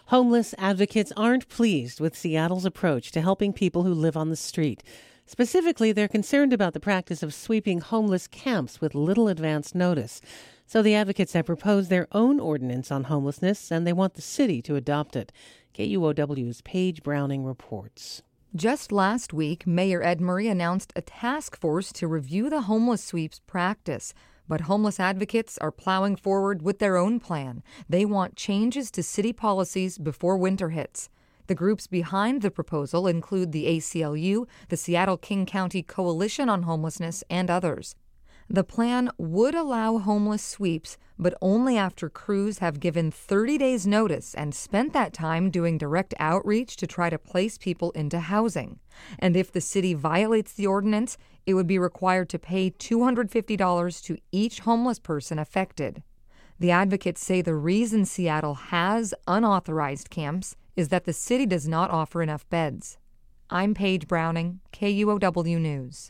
Homeless advocates aren't pleased with Seattle's approach to helping people who live on the street. Specifically, they're concerned about the practice of sweeping homeless camps with little advance notice. So the advocates have proposed their own ordinance on homelessness, and they want the city to adopt it. KUOW's Paige Browning reports. Just last week, Mayor Ed Murray announced a task force to review the homeless sweeps practice. But homeless advocates are plowing forward with their own plan. They want changes to city policies before winter hits. The groups behind the proposal include the ACLU, the Seattle-King County Coalition on Homelessness, and others. The plan would allow homeless sweeps, but only after crews have given 30 days notice and spent that time doing direct outreach to try to place people into housing. And if the city violates the ordinance, it would be required to pay $250 to each homeless person affected. The advocates say the reason Seattle has unauthorized camps is that the city does not offer enough beds. I'm Paige Browning, KUOW News.